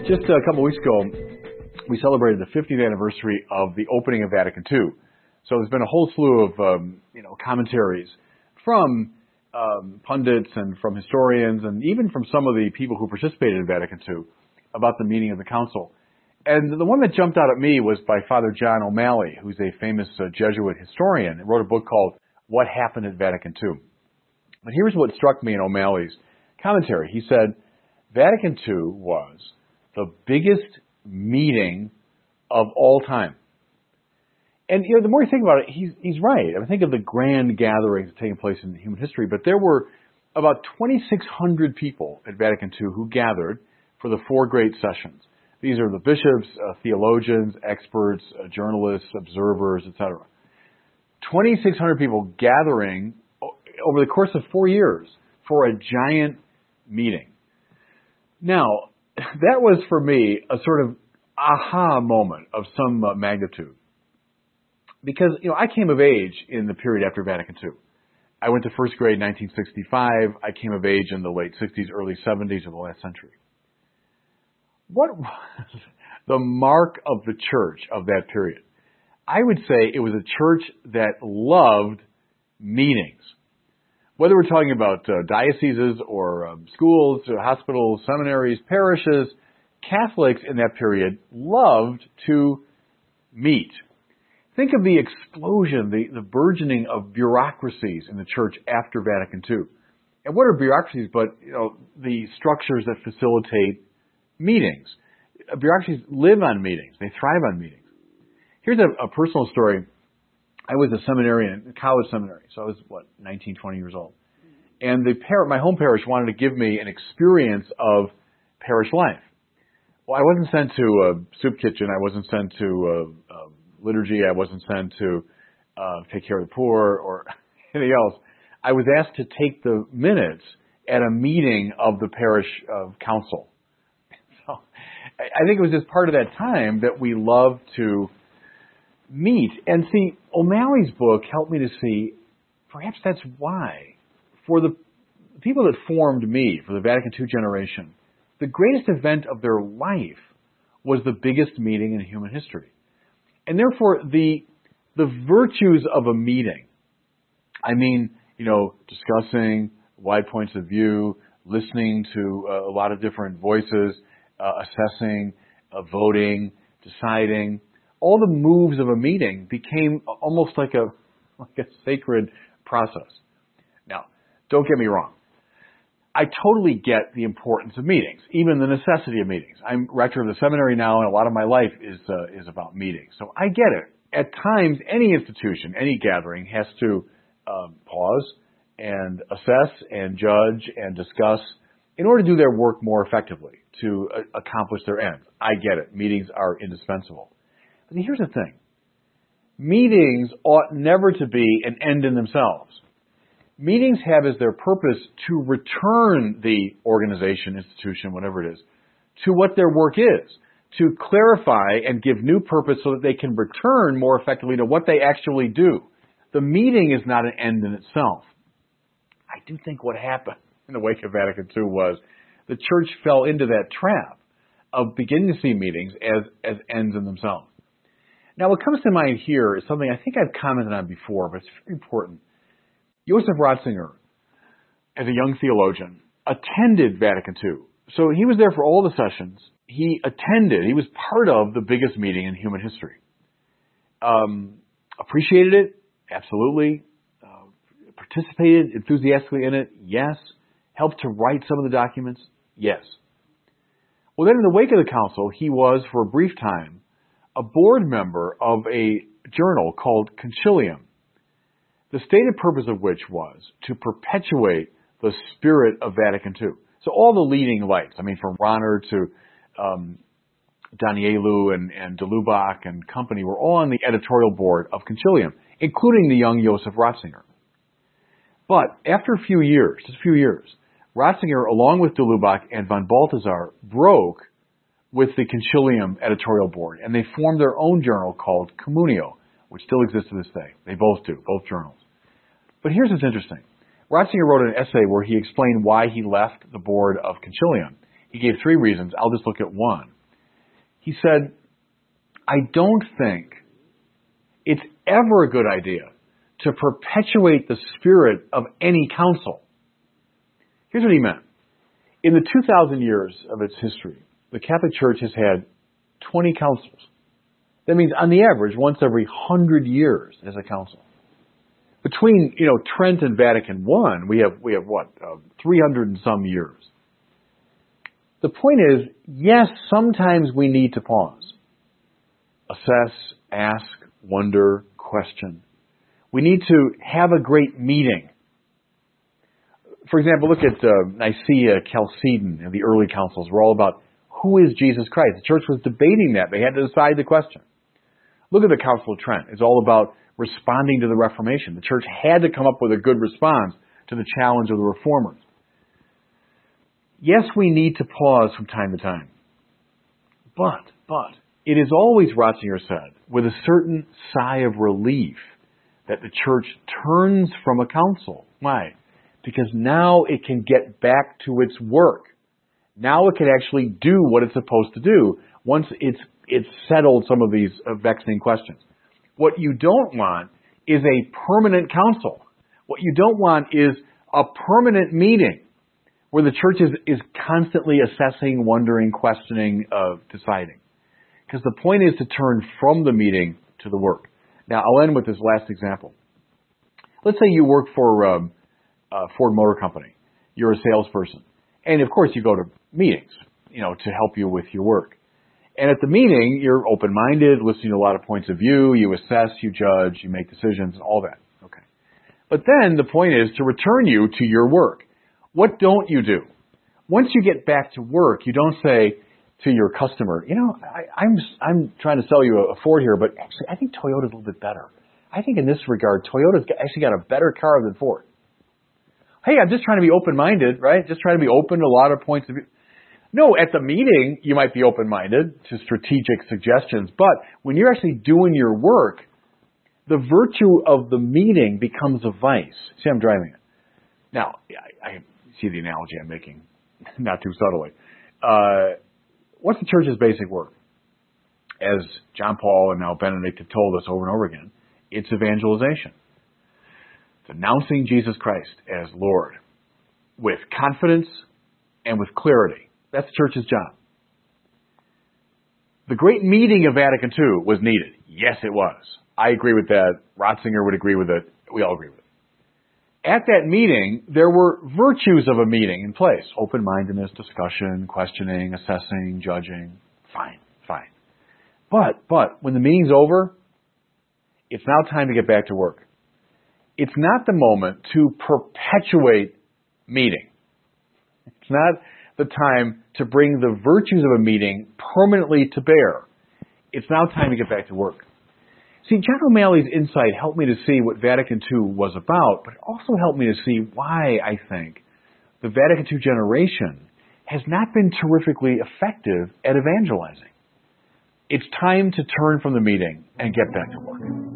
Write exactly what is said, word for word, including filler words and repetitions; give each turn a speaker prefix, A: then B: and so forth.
A: Just a couple weeks ago, we celebrated the fiftieth anniversary of the opening of Vatican two. So there's been a whole slew of um, you know commentaries from um, pundits and from historians and even from some of the people who participated in Vatican two about the meaning of the council. And the one that jumped out at me was by Father John O'Malley, who's a famous uh, Jesuit historian, and wrote a book called What Happened at Vatican two. But here's what struck me in O'Malley's commentary. He said, Vatican two was the biggest meeting of all time. And, you know, the more you think about it, he's, he's right. I mean, think of the grand gatherings taking place in human history, but there were about twenty-six hundred people at Vatican two who gathered for the four great sessions. These are the bishops, uh, theologians, experts, uh, journalists, observers, et cetera. twenty-six hundred people gathering over the course of four years for a giant meeting. Now, that was for me a sort of aha moment of some uh, magnitude. Because, you know, I came of age in the period after Vatican two. I went to first grade in nineteen sixty-five. I came of age in the late sixties, early seventies of the last century. What was the mark of the church of that period? I would say it was a church that loved meetings. Whether we're talking about uh, dioceses or um, schools, or hospitals, seminaries, parishes, Catholics in that period loved to meet. Think of the explosion, the, the burgeoning of bureaucracies in the church after Vatican two. And what are bureaucracies but, you know, the structures that facilitate meetings? Bureaucracies live on meetings. They thrive on meetings. Here's a, a personal story. I was a seminarian, a college seminary, so I was, what, nineteen, twenty years old. And the par- my home parish wanted to give me an experience of parish life. Well, I wasn't sent to a soup kitchen. I wasn't sent to a, a liturgy. I wasn't sent to uh, take care of the poor or anything else. I was asked to take the minutes at a meeting of the parish uh, council. So I think it was just part of that time that we loved to meet. And see, O'Malley's book helped me to see perhaps that's why, for the people that formed me, for the Vatican two generation, the greatest event of their life was the biggest meeting in human history. And therefore, the the virtues of a meeting, I mean, you know, discussing wide points of view, listening to uh, a lot of different voices, uh, assessing, uh, voting, deciding, all the moves of a meeting became almost like a like a sacred process. Now, don't get me wrong. I totally get the importance of meetings, even the necessity of meetings. I'm rector of the seminary now, and a lot of my life is uh, is about meetings. So I get it. At times, any institution, any gathering has to um, pause and assess and judge and discuss in order to do their work more effectively, to uh, accomplish their ends. I get it. Meetings are indispensable. But here's the thing. Meetings ought never to be an end in themselves. Meetings have as their purpose to return the organization, institution, whatever it is, to what their work is, to clarify and give new purpose so that they can return more effectively to what they actually do. The meeting is not an end in itself. I do think what happened in the wake of Vatican two was the church fell into that trap of beginning to see meetings as, as ends in themselves. Now, what comes to mind here is something I think I've commented on before, but it's very important. Joseph Ratzinger, as a young theologian, attended Vatican two. So he was there for all the sessions. He attended. He was part of the biggest meeting in human history. Um, appreciated it? Absolutely. Uh, participated enthusiastically in it? Yes. Helped to write some of the documents? Yes. Well, then in the wake of the council, he was, for a brief time, a board member of a journal called Concilium, the stated purpose of which was to perpetuate the spirit of Vatican two. So all the leading lights, I mean, from Rahner to um, Danielou and, and de Lubac and company, were all on the editorial board of Concilium, including the young Joseph Ratzinger. But after a few years, just a few years, Ratzinger, along with de Lubac and von Balthasar, broke with the Concilium editorial board, and they formed their own journal called Communio, which still exists to this day. They both do, both journals. But here's what's interesting. Ratzinger wrote an essay where he explained why he left the board of Concilium. He gave three reasons. I'll just look at one. He said, I don't think it's ever a good idea to perpetuate the spirit of any council. Here's what he meant. In the two thousand years of its history, the Catholic Church has had twenty councils. That means on the average, once every one hundred years as a council. Between, you know, Trent and Vatican I, we have, we have what, uh, three hundred and some years. The point is, yes, sometimes we need to pause. Assess, ask, wonder, question. We need to have a great meeting. For example, look at uh, Nicaea, Chalcedon, and the early councils were all about who is Jesus Christ. The church was debating that. They had to decide the question. Look at the Council of Trent. It's all about responding to the Reformation. The church had to come up with a good response to the challenge of the Reformers. Yes, we need to pause from time to time. But, but, it is always, Ratzinger said, with a certain sigh of relief that the church turns from a council. Why? Because now it can get back to its work. Now it can actually do what it's supposed to do once it's it's settled some of these uh, vexing questions. What you don't want is a permanent council. What you don't want is a permanent meeting where the church is, is constantly assessing, wondering, questioning, uh, deciding. Because the point is to turn from the meeting to the work. Now, I'll end with this last example. Let's say you work for um, uh, Ford Motor Company. You're a salesperson. And, of course, you go to meetings, you know, to help you with your work. And at the meeting, you're open-minded, listening to a lot of points of view. You assess, you judge, you make decisions, and all that. Okay. But then the point is to return you to your work. What don't you do? Once you get back to work, you don't say to your customer, you know, I, I'm I'm trying to sell you a Ford here, but actually I think Toyota's a little bit better. I think in this regard, Toyota's actually got a better car than Ford. Hey, I'm just trying to be open-minded, right? Just trying to be open to a lot of points of view. No, at the meeting, you might be open-minded to strategic suggestions, but when you're actually doing your work, the virtue of the meeting becomes a vice. See, I'm driving it. Now, I, I see the analogy I'm making, not too subtly. Uh, what's the church's basic work? As John Paul and now Benedict have told us over and over again, it's evangelization. It's announcing Jesus Christ as Lord with confidence and with clarity. That's the church's job. The great meeting of Vatican Two was needed. Yes, it was. I agree with that. Ratzinger would agree with it. We all agree with it. At that meeting, there were virtues of a meeting in place. Open-mindedness, discussion, questioning, assessing, judging. Fine, fine. But, but, when the meeting's over, it's now time to get back to work. It's not the moment to perpetuate meeting. It's not the time to bring the virtues of a meeting permanently to bear. It's now time to get back to work. See, John O'Malley's insight helped me to see what Vatican Two was about, but it also helped me to see why I think the Vatican Two generation has not been terrifically effective at evangelizing. It's time to turn from the meeting and get back to work.